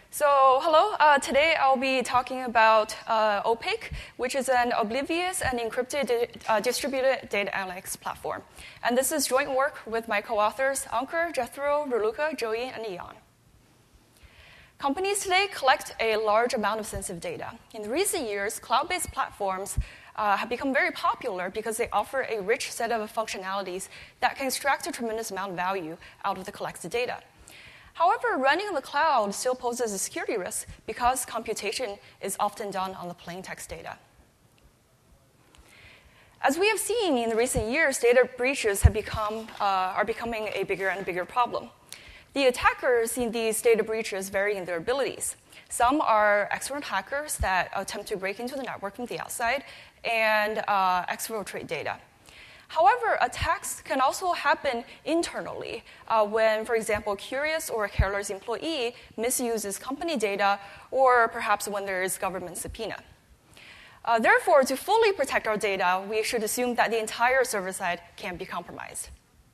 So, hello. Today I'll be talking about OPAKE, which is an oblivious and encrypted distributed data analytics platform. And this is joint work with my co-authors, Ankur, Jethro, Raluca, Joey, and Ian. Companies today collect a large amount of sensitive data. In recent years, cloud-based platforms have become very popular because they offer a rich set of functionalities that can extract a tremendous amount of value out of the collected data. However, running in the cloud still poses a security risk because computation is often done on the plain text data. As we have seen in recent years, data breaches are becoming a bigger and bigger problem. The attackers in these data breaches vary in their abilities. Some are external hackers that attempt to break into the network from the outside and exfiltrate data. However, attacks can also happen internally when, for example, a curious or a careless employee misuses company data, or perhaps when there is government subpoena. Therefore, to fully protect our data, we should assume that the entire server side can be compromised.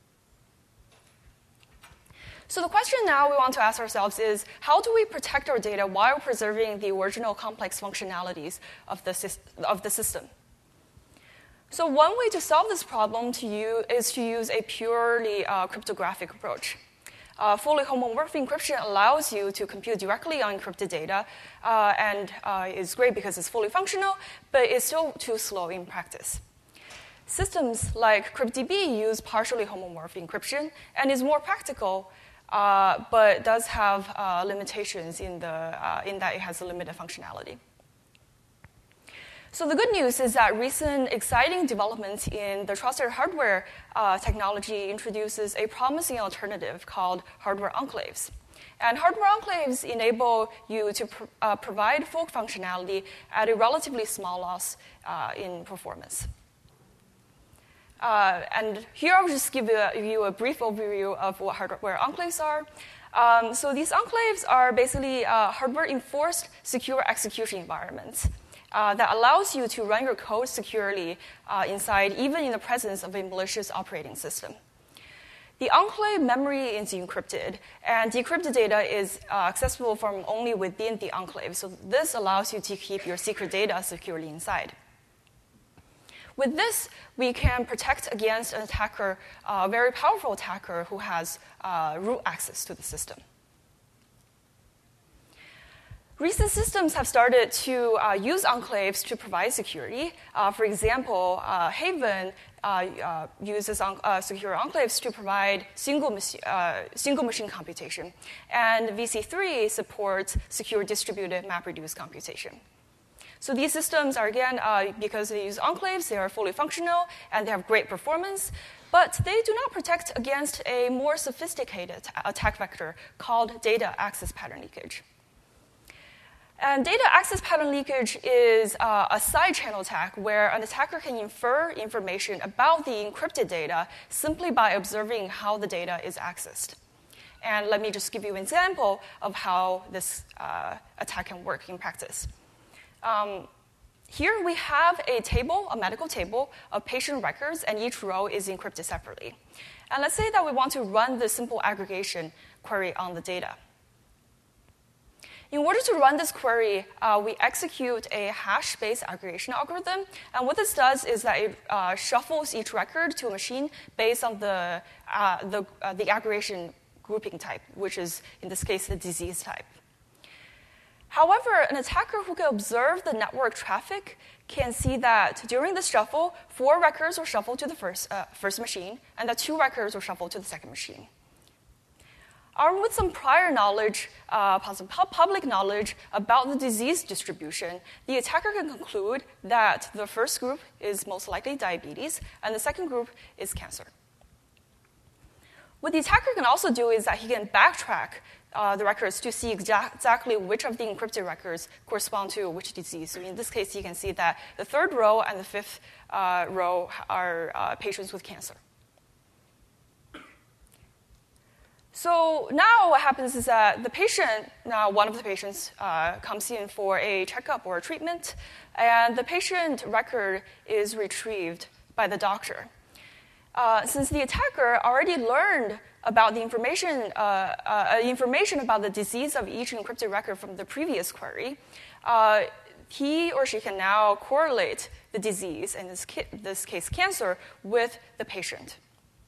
So the question now we want to ask ourselves is, how do we protect our data while preserving the original complex functionalities of the system? So one way to solve this problem is to use a purely cryptographic approach. Fully homomorphic encryption allows you to compute directly on encrypted data, and is great because it's fully functional, but it's still too slow in practice. Systems like CryptDB use partially homomorphic encryption and is more practical, but does have limitations in that it has a limited functionality. So the good news is that recent exciting developments in the trusted hardware technology introduces a promising alternative called hardware enclaves. And hardware enclaves enable you to provide full functionality at a relatively small loss in performance. And here I'll just give you a brief overview of what hardware enclaves are. So these enclaves are basically hardware-enforced secure execution environments that allows you to run your code securely inside, even in the presence of a malicious operating system. The enclave memory is encrypted, and decrypted data is accessible from only within the enclave. So this allows you to keep your secret data securely inside. With this, we can protect against an attacker, a very powerful attacker who has root access to the system. Recent systems have started to use enclaves to provide security. For example, Haven uses secure enclaves to provide single machine computation, and VC3 supports secure distributed MapReduce computation. So these systems are, again, because they use enclaves, they are fully functional, and they have great performance, but they do not protect against a more sophisticated attack vector called data access pattern leakage. And data access pattern leakage is a side-channel attack where an attacker can infer information about the encrypted data simply by observing how the data is accessed. And let me just give you an example of how this attack can work in practice. Here we have a medical table of patient records, and each row is encrypted separately. And let's say that we want to run the simple aggregation query on the data. In order to run this query, we execute a hash-based aggregation algorithm. And what this does is that it shuffles each record to a machine based on the aggregation grouping type, which is, in this case, the disease type. However, an attacker who can observe the network traffic can see that during this shuffle, 4 records were shuffled to the first machine, and that 2 records were shuffled to the second machine. Armed with some prior knowledge, some public knowledge about the disease distribution, the attacker can conclude that the first group is most likely diabetes, and the second group is cancer. What the attacker can also do is that he can backtrack the records to see exactly which of the encrypted records correspond to which disease. So in this case, you can see that the 3rd row and the 5th row are patients with cancer. So now what happens is that one of the patients comes in for a checkup or a treatment, and the patient record is retrieved by the doctor. Since the attacker already learned about the information about the disease of each encrypted record from the previous query, he or she can now correlate the disease, in this case cancer, with the patient.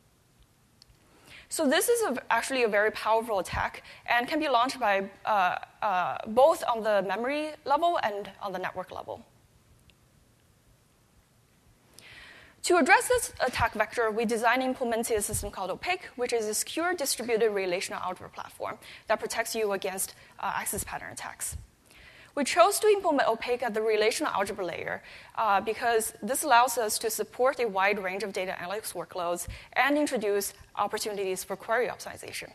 So this is actually a very powerful attack and can be launched by both on the memory level and on the network level. To address this attack vector, we designed and implemented a system called OPAC, which is a secure distributed relational algebra platform that protects you against access pattern attacks. We chose to implement OPAC at the relational algebra layer because this allows us to support a wide range of data analytics workloads and introduce opportunities for query optimization.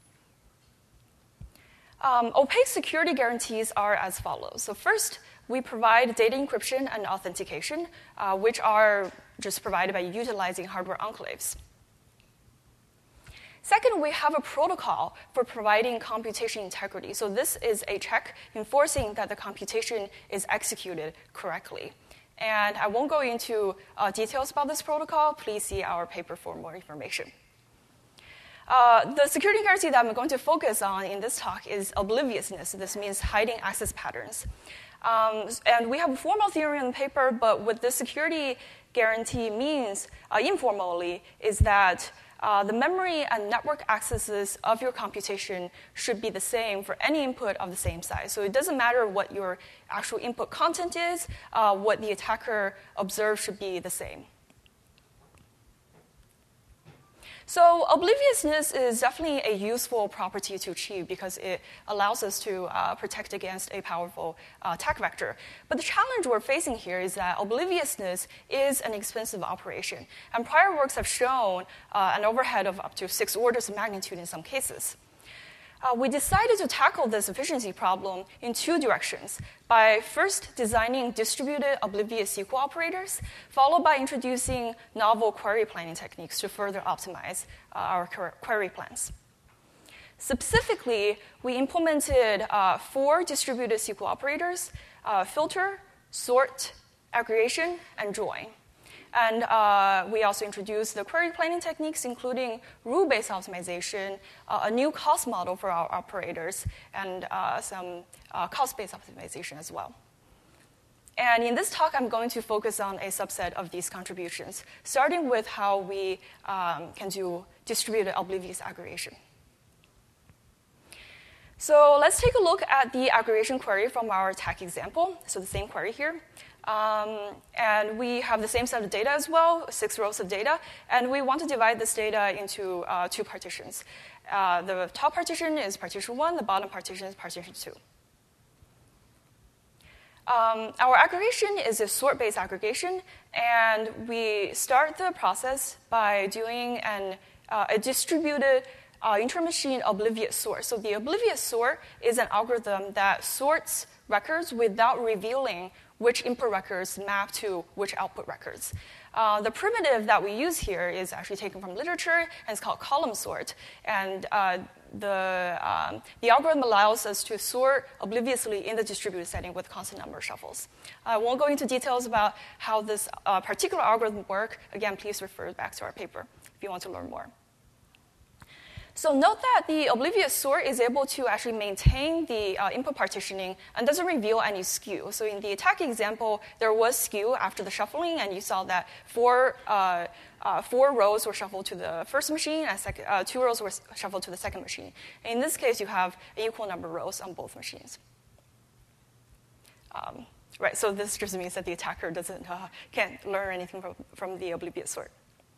OPAC security guarantees are as follows. So first, we provide data encryption and authentication, which are just provided by utilizing hardware enclaves. Second, we have a protocol for providing computation integrity. So this is a check enforcing that the computation is executed correctly. And I won't go into details about this protocol. Please see our paper for more information. The security guarantee that I'm going to focus on in this talk is obliviousness. This means hiding access patterns. And we have a formal theory in the paper, but what the security guarantee means informally is that the memory and network accesses of your computation should be the same for any input of the same size. So it doesn't matter what your actual input content is, what the attacker observes should be the same. So obliviousness is definitely a useful property to achieve because it allows us to protect against a powerful attack vector. But the challenge we're facing here is that obliviousness is an expensive operation. And prior works have shown an overhead of up to 6 orders of magnitude in some cases. We decided to tackle this efficiency problem in 2 directions, by first designing distributed oblivious SQL operators, followed by introducing novel query planning techniques to further optimize our query plans. Specifically, we implemented 4 distributed SQL operators, filter, sort, aggregation, and join. And we also introduced the query planning techniques, including rule-based optimization, a new cost model for our operators, and some cost-based optimization as well. And in this talk, I'm going to focus on a subset of these contributions, starting with how we can do distributed oblivious aggregation. So let's take a look at the aggregation query from our attack example. So the same query here. And we have the same set of data as well, 6 rows of data, and we want to divide this data into 2 partitions. The top partition is partition 1, the bottom partition is partition 2. Our aggregation is a sort-based aggregation, and we start the process by doing a distributed intermachine oblivious sort. So the oblivious sort is an algorithm that sorts records without revealing which input records map to which output records. The primitive that we use here is actually taken from literature, and it's called column sort. And the algorithm allows us to sort obliviously in the distributed setting with constant number shuffles. I won't go into details about how this particular algorithm works. Again, please refer back to our paper if you want to learn more. So note that the oblivious sort is able to actually maintain the input partitioning and doesn't reveal any skew. So in the attack example, there was skew after the shuffling, and you saw that 4 rows were shuffled to the first machine, and 2 rows were shuffled to the second machine. In this case, you have an equal number of rows on both machines. Right, so this just means that the attacker can't learn anything from the oblivious sort.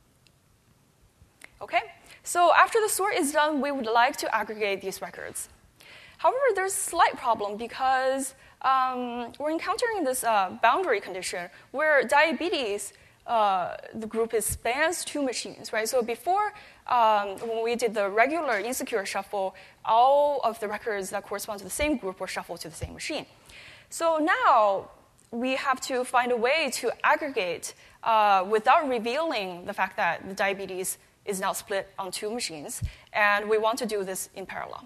Okay, so after the sort is done, we would like to aggregate these records. However, there's a slight problem because we're encountering this boundary condition where diabetes, the group spans 2 machines, right? So before, when we did the regular insecure shuffle, all of the records that correspond to the same group were shuffled to the same machine. So now we have to find a way to aggregate without revealing the fact that the diabetes is now split on 2 machines, and we want to do this in parallel.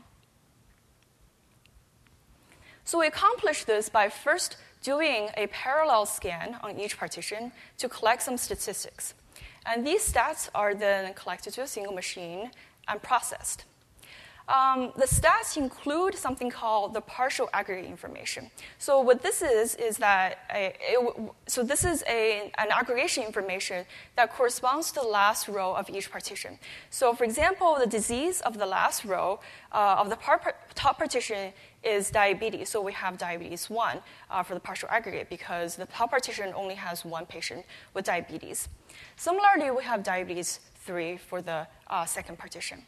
So we accomplish this by first doing a parallel scan on each partition to collect some statistics. And these stats are then collected to a single machine and processed. The stats include something called the partial aggregate information. So what this is that this is an aggregation information that corresponds to the last row of each partition. So for example, the disease of the last row of the top partition is diabetes. So we have diabetes 1 for the partial aggregate because the top partition only has one patient with diabetes. Similarly, we have diabetes 3 for the second partition.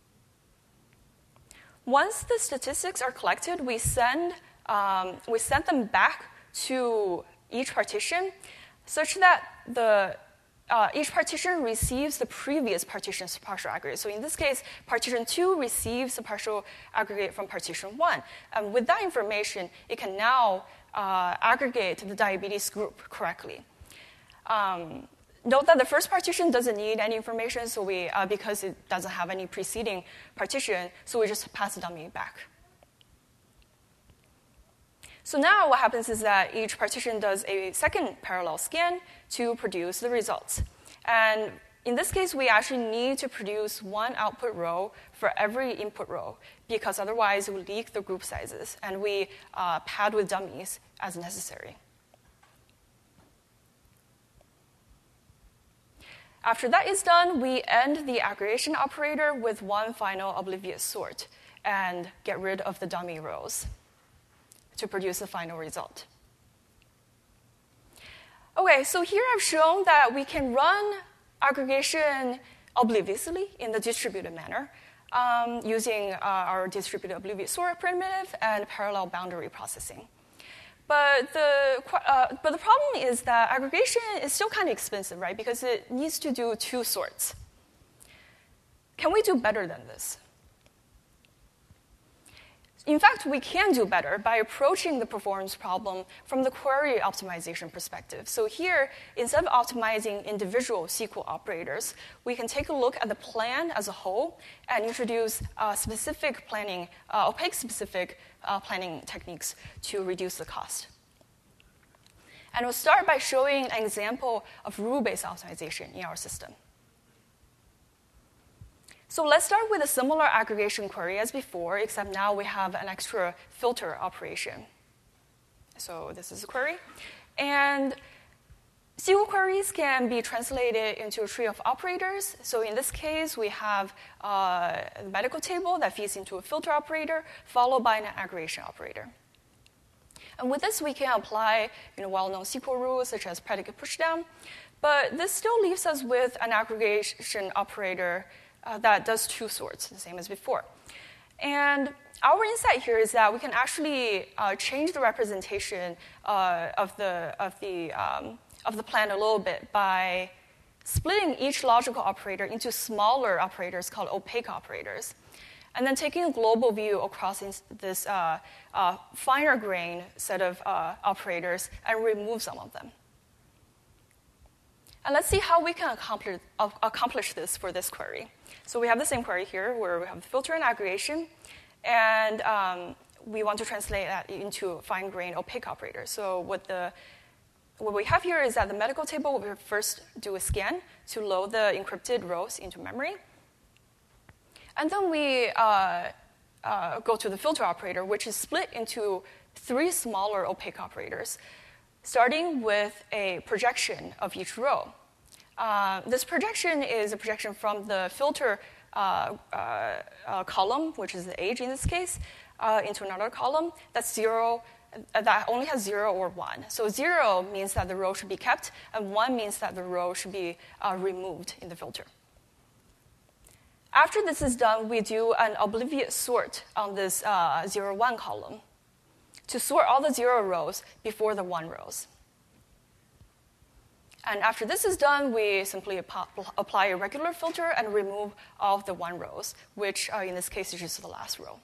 Once the statistics are collected, we send them back to each partition such that each partition receives the previous partition's partial aggregate. So in this case, partition 2 receives the partial aggregate from partition 1. And with that information, it can now aggregate the diabetes group correctly. Note that the first partition doesn't need any information, so because it doesn't have any preceding partition, so we just pass the dummy back. So now what happens is that each partition does a second parallel scan to produce the results. And in this case, we actually need to produce one output row for every input row, because otherwise it will leak the group sizes, and we pad with dummies as necessary. After that is done, we end the aggregation operator with one final oblivious sort and get rid of the dummy rows to produce the final result. Okay, so here I've shown that we can run aggregation obliviously in the distributed manner using our distributed oblivious sort primitive and parallel boundary processing. But the problem is that aggregation is still kind of expensive, right? Because it needs to do two sorts. Can we do better than this? In fact, we can do better by approaching the performance problem from the query optimization perspective. So here, instead of optimizing individual SQL operators, we can take a look at the plan as a whole and introduce specific planning, opaque-specific planning techniques to reduce the cost. And we'll start by showing an example of rule-based optimization in our system. So let's start with a similar aggregation query as before, except now we have an extra filter operation. So this is a query. And SQL queries can be translated into a tree of operators. So in this case, we have a medical table that feeds into a filter operator, followed by an aggregation operator. And with this, we can apply well-known SQL rules, such as predicate pushdown. But this still leaves us with an aggregation operator that does two sorts, the same as before. And our insight here is that we can actually change the representation of the plan a little bit by splitting each logical operator into smaller operators called opaque operators, and then taking a global view across this finer grain set of operators and remove some of them. And let's see how we can accomplish this for this query. So we have the same query here where we have filter and aggregation, and we want to translate that into fine-grained opaque operators. So what we have here is that the medical table will first do a scan to load the encrypted rows into memory. And then we go to the filter operator, which is split into three smaller opaque operators, starting with a projection of each row. This projection is a projection from the filter column, which is the age in this case, into another column that's zero, that only has 0 or 1. So 0 means that the row should be kept, and 1 means that the row should be removed in the filter. After this is done, we do an oblivious sort on this 0, 1 column to sort all the 0 rows before the 1 rows. And after this is done, we simply apply a regular filter and remove all of the 1 rows, which in this case is just the last row.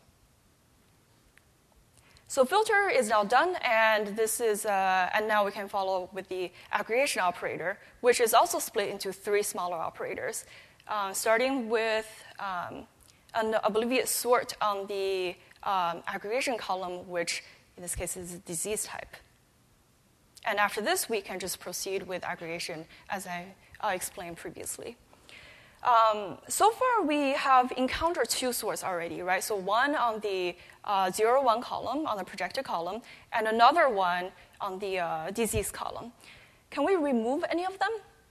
So filter is now done, and and now we can follow with the aggregation operator, which is also split into 3 smaller operators, starting with an oblivious sort on the aggregation column, which in this case is disease type. And after this, we can just proceed with aggregation, as I explained previously. So far, we have encountered two sorts already, right? So one on the 0, 1 column, on the projected column, and another one on the disease column. Can we remove any of them?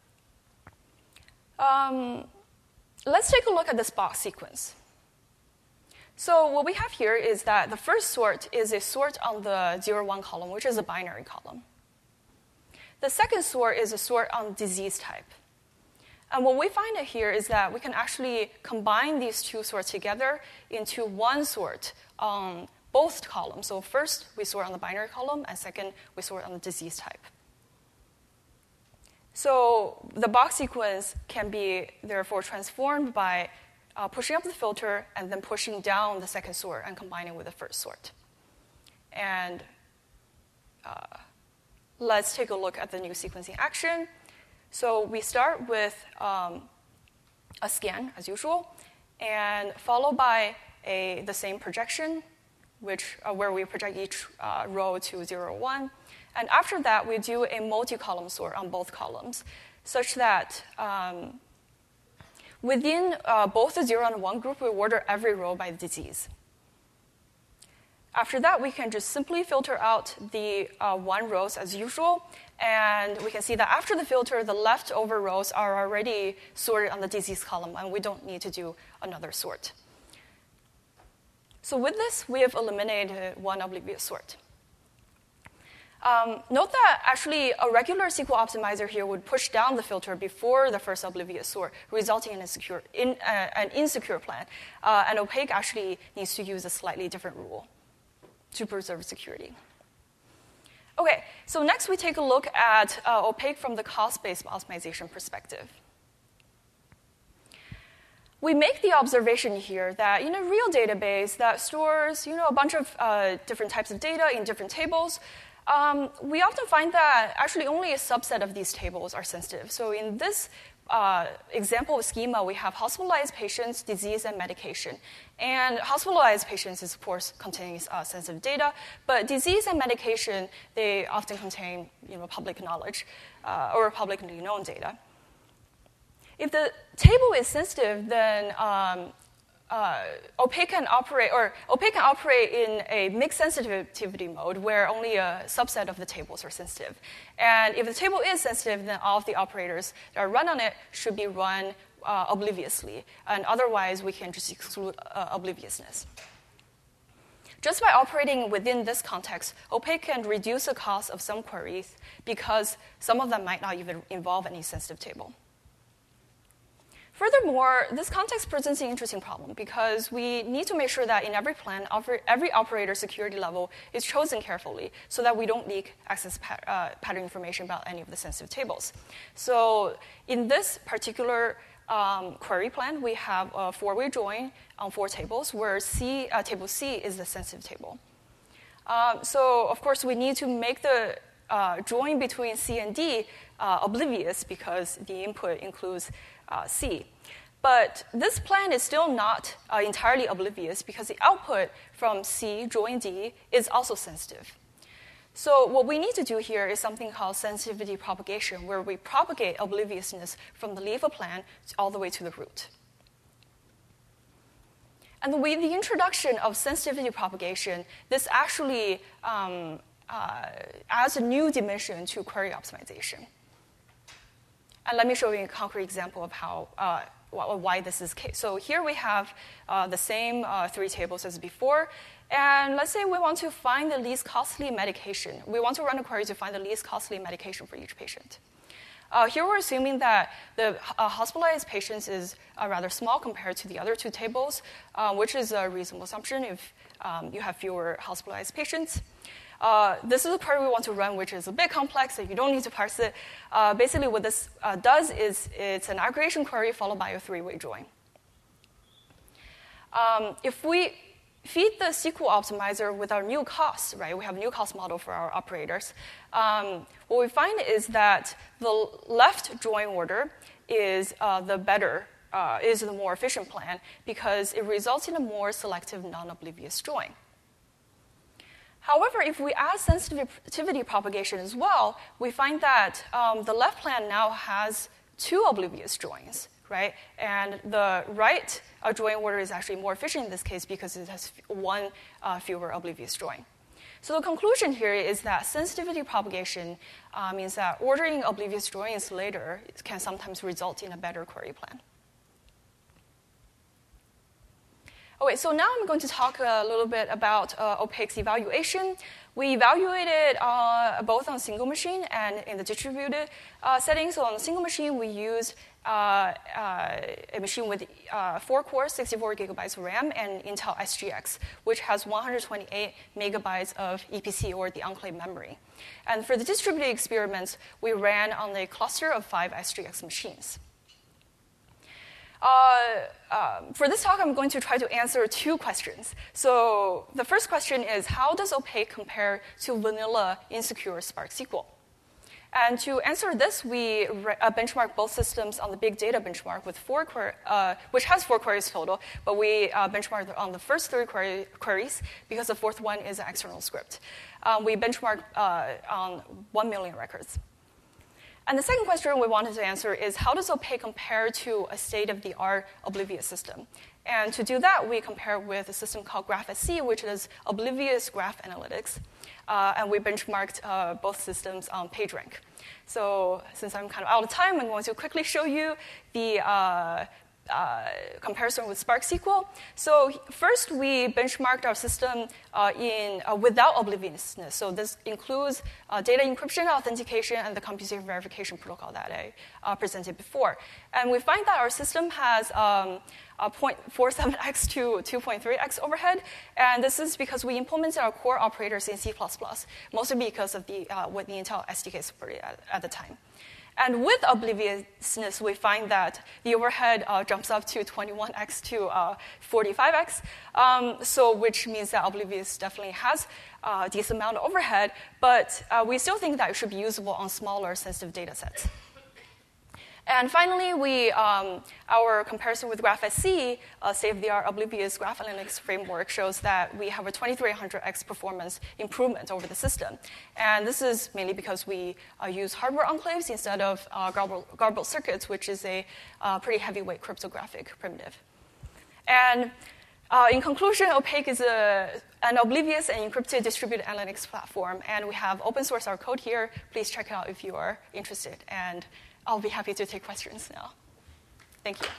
Let's take a look at this box sequence. So what we have here is that the first sort is a sort on the 0, 1 column, which is a binary column. The second sort is a sort on disease type. And what we find here is that we can actually combine these two sorts together into one sort on both columns. So first, we sort on the binary column, and second, we sort on the disease type. So the box sequence can be, therefore, transformed by pushing up the filter and then pushing down the second sort and combining with the first sort. And let's take a look at the new sequencing action. So we start with a scan, as usual, and followed by the same projection, where we project each row to 0, 1. And after that, we do a multi-column sort on both columns, such that within both the 0 and 1 group, we order every row by disease. After that, we can just simply filter out the 1 rows as usual, and we can see that after the filter, the leftover rows are already sorted on the disease column, and we don't need to do another sort. So with this, we have eliminated one oblivious sort. Note that actually a regular SQL optimizer here would push down the filter before the first oblivious sort, resulting in an insecure plan. And Opaque actually needs to use a slightly different rule to preserve security. Okay, so next we take a look at Opaque from the cost-based optimization perspective. We make the observation here that in a real database that stores a bunch of different types of data in different tables, we often find that actually only a subset of these tables are sensitive. So in this example of schema, we have hospitalized patients, disease, and medication. And hospitalized patients, of course, contains sensitive data, but disease and medication, they often contain public knowledge or publicly known data. If the table is sensitive, then Opaque can operate in a mixed sensitivity mode where only a subset of the tables are sensitive. And if the table is sensitive, then all of the operators that are run on it should be run obliviously. And otherwise, we can just exclude obliviousness. Just by operating within this context, Opaque can reduce the cost of some queries because some of them might not even involve any sensitive table. Furthermore, this context presents an interesting problem because we need to make sure that in every plan, every operator security level is chosen carefully so that we don't leak access pattern information about any of the sensitive tables. So in this particular query plan, we have a 4-way join on 4 tables where table C is the sensitive table. So of course, we need to make the join between C and D oblivious because the input includes C. But this plan is still not entirely oblivious because the output from C, join D, is also sensitive. So what we need to do here is something called sensitivity propagation, where we propagate obliviousness from the leaf of plan all the way to the root. And with the introduction of sensitivity propagation, this actually adds a new dimension to query optimization. And let me show you a concrete example of why this is the case. So here we have the same 3 tables as before. And let's say we want to find the least costly medication. We want to run a query to find the least costly medication for each patient. Here we're assuming that the hospitalized patients is rather small compared to the other 2 tables, which is a reasonable assumption if you have fewer hospitalized patients. This is a query we want to run, which is a bit complex, so you don't need to parse it. Basically, what this does is it's an aggregation query followed by a 3-way join. If we feed the SQL optimizer with our new costs, right? We have a new cost model for our operators. What we find is that the left join order is the more efficient plan because it results in a more selective, non-oblivious join. However, if we add sensitivity propagation as well, we find that the left plan now has 2 oblivious joins, right? And the right join order is actually more efficient in this case because it has one fewer oblivious join. So the conclusion here is that sensitivity propagation means that ordering oblivious joins later can sometimes result in a better query plan. Okay, so now I'm going to talk a little bit about opaque's evaluation. We evaluated both on single machine and in the distributed setting. So on the single machine, we used a machine with 4 cores, 64 gigabytes of RAM, and Intel SGX, which has 128 megabytes of EPC, or the enclave memory. And for the distributed experiments, we ran on a cluster of 5 SGX machines. For this talk, I'm going to try to answer 2 questions. So the first question is, how does opaque compare to vanilla insecure Spark SQL? And to answer this, we benchmark both systems on the big data benchmark with which has 4 queries total, but we benchmarked on the first 3 queries because the 4th one is an external script. We benchmarked on 1 million records. And the second question we wanted to answer is, how does opaque compare to a state-of-the-art oblivious system? And to do that, we compare with a system called GraphSC, which is oblivious graph analytics. And we benchmarked both systems on PageRank. So since I'm kind of out of time, I'm going to quickly show you the comparison with Spark SQL. So first, we benchmarked our system without obliviousness. So this includes data encryption, authentication, and the computation verification protocol that I presented before. And we find that our system has 0.47x to 2.3x overhead. And this is because we implemented our core operators in C++, mostly because of what the Intel SDK supported at the time. And with obliviousness, we find that the overhead jumps up to 21x to 45x, which means that oblivious definitely has a decent amount of overhead, but we still think that it should be usable on smaller sensitive data sets. And finally, our comparison with GraphSC, state-of-the-art oblivious graph analytics framework, shows that we have a 2300x performance improvement over the system. And this is mainly because we use hardware enclaves instead of garbled circuits, which is a pretty heavyweight cryptographic primitive. And in conclusion, opaque is an oblivious and encrypted distributed analytics platform. And we have open source our code here. Please check it out if you are interested. And I'll be happy to take questions now. Thank you.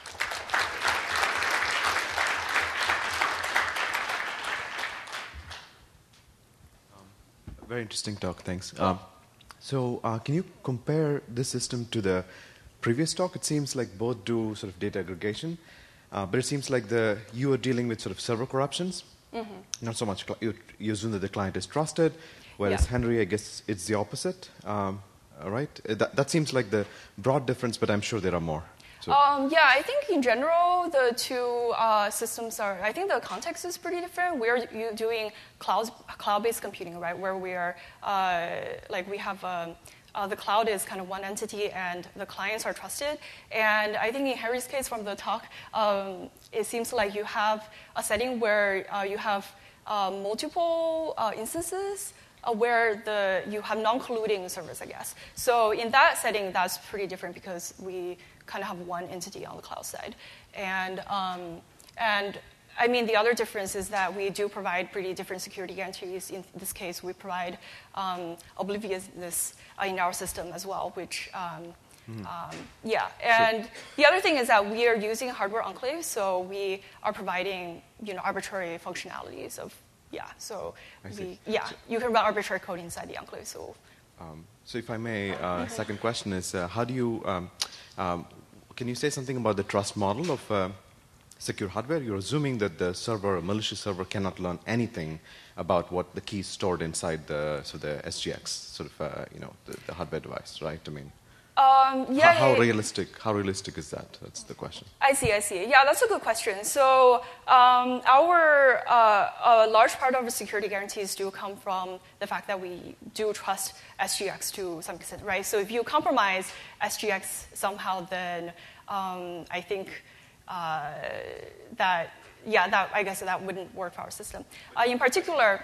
Very interesting talk, thanks. So can you compare this system to the previous talk? It seems like both do sort of data aggregation, but it seems like you are dealing with sort of server corruptions. Mm-hmm. Not so much, you assume that the client is trusted, whereas Henry, I guess it's the opposite. Right? That seems like the broad difference, but I'm sure there are more. So. Yeah, I think in general, the 2 systems I think the context is pretty different. We're doing cloud-based computing, right, where we are, we have the cloud is kind of one entity and the clients are trusted. And I think in Henry's case from the talk, it seems like you have a setting where you have multiple instances where you have non-colluding servers, I guess. So in that setting, that's pretty different because we kind of have one entity on the cloud side. And I mean, the other difference is that we do provide pretty different security guarantees. In this case, we provide obliviousness in our system as well, which, And the other thing is that we are using hardware enclaves, so we are providing, arbitrary functionalities of you can run arbitrary code inside the enclave. So if I may, second question is, how do you, can you say something about the trust model of secure hardware? You're assuming that the server, a malicious server, cannot learn anything about what the keys stored inside the SGX, sort of, the hardware device, right? I mean, how realistic is that? That's the question. I see. Yeah, that's a good question. So a large part of our security guarantees do come from the fact that we do trust SGX to some extent, right? So if you compromise SGX somehow, then I think that I guess that wouldn't work for our system. In particular.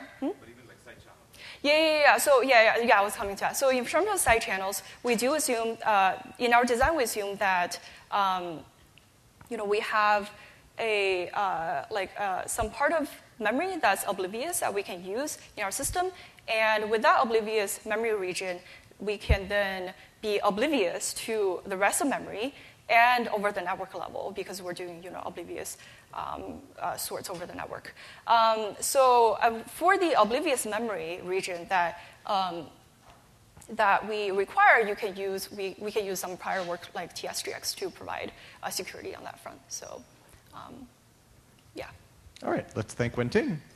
Yeah. So I was coming to that. So in terms of side channels, we do assume in our design we assume that we have some part of memory that's oblivious that we can use in our system. And with that oblivious memory region, we can then be oblivious to the rest of memory and over the network level, because we're doing oblivious sorts over the network. For the oblivious memory region that we require, we can use some prior work like TSGX to provide security on that front. So, yeah. All right, let's thank Wenting.